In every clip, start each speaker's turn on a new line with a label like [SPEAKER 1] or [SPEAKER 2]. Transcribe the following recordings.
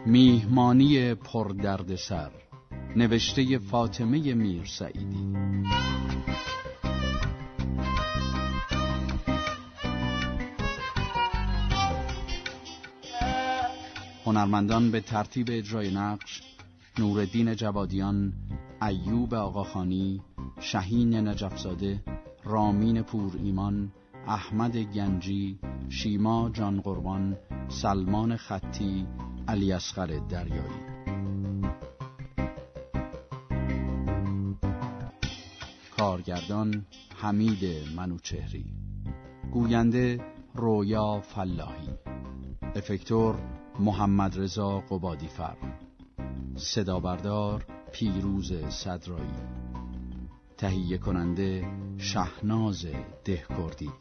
[SPEAKER 1] میهمانی پردردسر، نوشته فاطمه میرسعیدی. هنرمندان به ترتیب اجرای نقش: نورالدین جوادیان، ایوب آقاخانی، شهین نجفزاده، رامین پور ایمان، احمد گنجی، شیما جان قربان، سلمان خطی، علی اصغر دریایی. کارگردان حمید منوچهری، گوینده رویا فلاحی، افکتور محمد رضا قبادیفر، صدا بردار پیروز صدرایی، تهیه کننده شهناز دهکردی.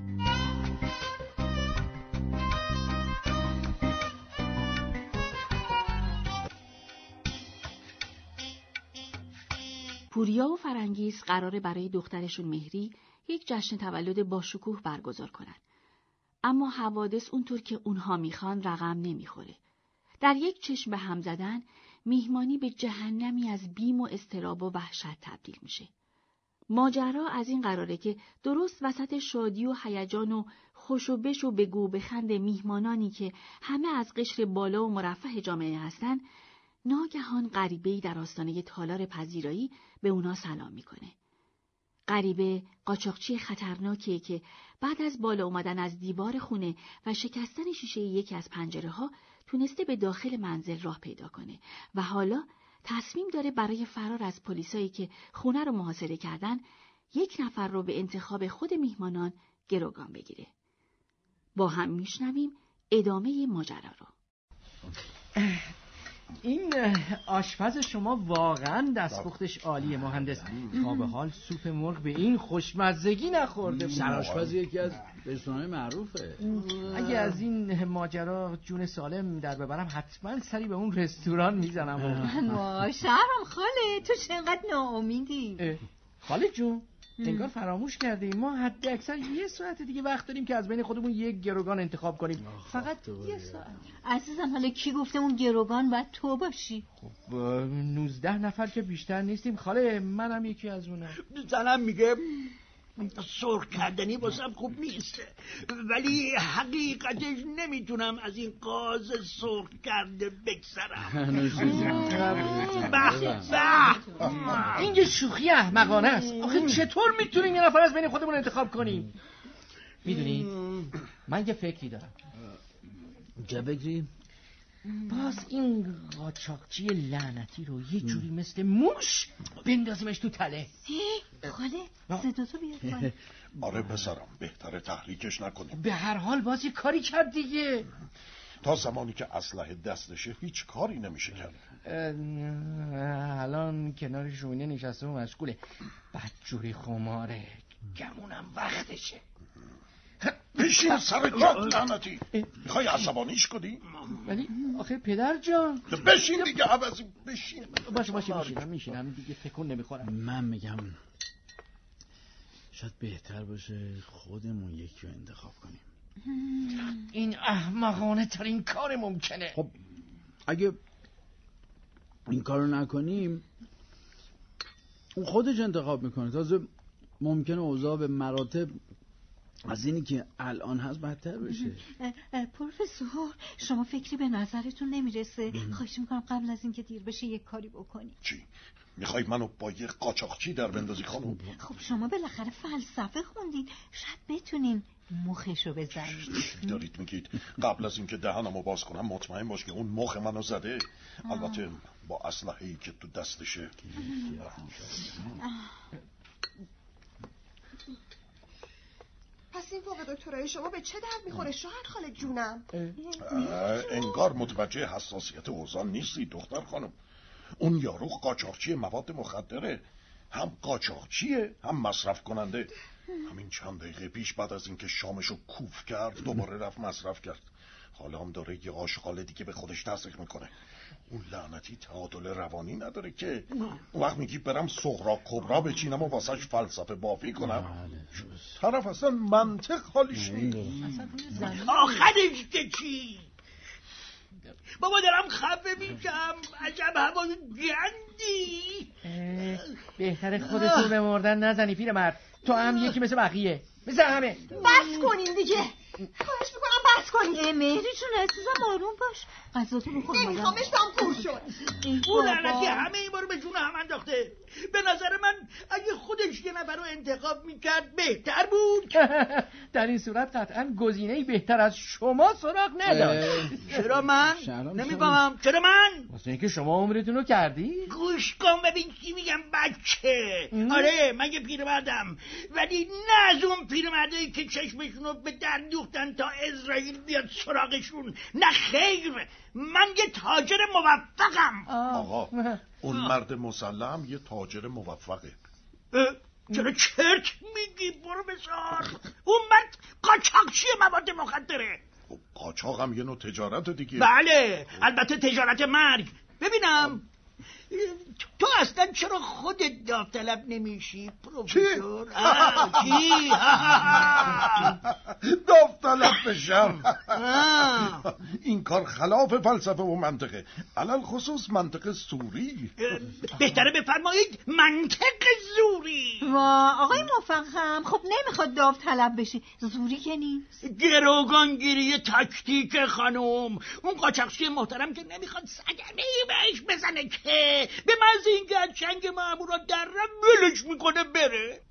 [SPEAKER 2] پوریا و فرنگیز قراره برای دخترشون مهری یک جشن تولد با شکوه برگزار کنن. اما حوادث اونطور که اونها میخوان رقم نمیخوره. در یک چشم به هم زدن، میهمانی به جهنمی از بیم و اضطراب و وحشت تبدیل میشه. ماجرا از این قراره که درست وسط شادی و هیجان و خوش و بش و بگو بخند میهمانانی که همه از قشر بالا و مرفه جامعه هستن، ناگهان غریبه‌ای در آستانه تالار پذیرایی به اونا سلام میکنه. غریبه قاچاقچی خطرناکیه که بعد از بالا اومدن از دیوار خونه و شکستن شیشه یکی از پنجره‌ها تونسته به داخل منزل راه پیدا کنه و حالا تصمیم داره برای فرار از پلیسایی که خونه رو محاصره کردن، یک نفر رو به انتخاب خود میهمانان گروگان بگیره. با هم میشنویم ادامه ماجرا رو.
[SPEAKER 3] این آشپز شما واقعا دستپختش عالیه مهندس. تا به حال سوپ مرغ به این خوشمزگی نخورده.
[SPEAKER 1] سرآشپز یکی از رستوران‌های معروفه.
[SPEAKER 3] اگه از این ماجرا جون سالم در ببرم حتما سری به اون رستوران میزنم.
[SPEAKER 4] ما شهرم خاله، تو چقدر ناامیدی؟
[SPEAKER 3] خاله جون، انگار فراموش کردیم ما حد اکثر یه ساعت دیگه وقت داریم که از بین خودمون یک گروگان انتخاب کنیم. فقط یه ساعت.
[SPEAKER 4] عزیزم حالا کی گفته اون گروگان باید تو باشی؟
[SPEAKER 3] خب 19 نفر که بیشتر نیستیم خاله، منم یکی از اونم.
[SPEAKER 5] زنم میگه سرخ کردنی واسم خوب نیست، ولی حقیقتش نمیتونم از این قاز سرخ کرده بگذرم.
[SPEAKER 3] این یه شوخی احمقانه است. آخه چطور میتونیم یه نفر از بین خودمون انتخاب کنیم؟ میدونی من یه فکری دارم.
[SPEAKER 5] چه فکری؟
[SPEAKER 3] باز این قاچاقچی لعنتی رو یه جوری مثل موش بندازیمش تو تله.
[SPEAKER 4] خاله صدا تو بیار.
[SPEAKER 6] آره پسرم، بهتره تحریکش نکنیم.
[SPEAKER 3] به هر حال باز یه کاری کرد دیگه.
[SPEAKER 6] تا زمانی که اسلحه دستشه هیچ کاری نمیشه کرد.
[SPEAKER 3] الان کنار شوینه نشسته و مشغوله. بدجوری خماره، گمونم وقتشه.
[SPEAKER 6] بشین سر جات لعنتی. میخوای عصبانیش کنی؟
[SPEAKER 3] ولی آخه پدر جان
[SPEAKER 6] بشین دیگه عوضی. بشین.
[SPEAKER 3] باشه میشینم دیگه، تکون نمیخورم.
[SPEAKER 1] من میگم شاید بهتر باشه خودمون یکی رو انتخاب کنیم.
[SPEAKER 3] این احمقانه ترین کار ممکنه.
[SPEAKER 1] خب اگه این کارو نکنیم اون خودش انتخاب میکنه. تازه ممکنه اوضاع به مراتب از اینی که الان هست بدتر بشه.
[SPEAKER 4] پروفسور شما فکری به نظرتون نمیرسه؟ خواهش میکنم قبل از اینکه دیر بشه یک کاری بکنی.
[SPEAKER 6] چی؟ میخوای منو با یه قاچاقچی در بندازی خانم؟
[SPEAKER 4] خب شما بالاخره فلسفه خوندین، شاید بتونین مخشو بزنید.
[SPEAKER 6] دارید میگید قبل از اینکه دهنمو باز کنم مطمئن باش که اون مخ منو زده. البته با اسلحه‌ای که تو دستشه.
[SPEAKER 7] پس این فوق دکترای شما به چه درد میخوره شوهر خاله جونم؟
[SPEAKER 6] انگار متوجه حساسیت اوضاع نیستی دختر خانم. اون یارو قاچاقچی مواد مخدره، هم قاچاقچیه هم مصرف کننده. همین چند دقیقه پیش بعد از اینکه شامشو کوف کرد دوباره رفت مصرف کرد. حالا هم داره یه آشغال دیگه به خودش تزریق میکنه. اون لعنتی تعادل روانی نداره که. اون وقت میگی برم سغرا کبرا بچینم و واسش فلسفه بافی کنم. طرف اصلا منطق حالیش نیست.
[SPEAKER 5] آخرش که چی؟ بابا دارم خفه میشم. عجب هوای گندی.
[SPEAKER 3] بهتره خودتون به مردن نزنی پیرمرد. تو هم یکی مثل بقیه، مثل همه.
[SPEAKER 7] بس کنین دیگه، خواهش میکنم بس کنین.
[SPEAKER 4] مهری جون عزیزم آروم باش، غذاتون بخور.
[SPEAKER 7] نمیخوامش تام کور شد.
[SPEAKER 5] اون لعنتی همه این بارو به جون هم انداخته. به نظر من اگه خودش یه نفر رو انتخاب میکرد بهتر بود.
[SPEAKER 3] در این صورت قطعا گزینه‌ای بهتر از شما سراغ نداشت.
[SPEAKER 5] چرا من؟ نمیفهمم. چرا من؟
[SPEAKER 3] واسه اینکه شما عمرتون رو کردی؟
[SPEAKER 5] گوش کن ببین چی میگم بچه. آره من یه پیرمردم، ولی نه از اون پیرمردایی که چشمشون رو به در دوختن تا اسرائیل بیاد سراغشون. نه خیر، من یه تاجر موفقم.
[SPEAKER 6] آقا اون مرد مسلح یه تاجر موفقه.
[SPEAKER 5] چرا چرت میگی؟ برو بسار. اون مرد قاچاقچی مواد مخدره.
[SPEAKER 6] قاچاق هم یه نوع تجارت دیگه.
[SPEAKER 5] بله البته تجارت مرگ. ببینم تو اصلا چرا خودت داوطلب نمیشی پروفسور؟ چی؟
[SPEAKER 6] داوطلب بشم؟ این کار خلاف فلسفه و منطقه، علل خصوص منطق سوری.
[SPEAKER 5] بهتره بفرمایید منطق زوری.
[SPEAKER 4] آقای موفقم، خب نمیخواد داوطلب بشی، زوری که نیست.
[SPEAKER 5] گروگانگیری تاکتیک خانم. اون قاچاقچی محترم که نمیخواد صدمه‌ای بهش بزنه که به محض اینکه از چنگ مامورا در ولش میکنه بره.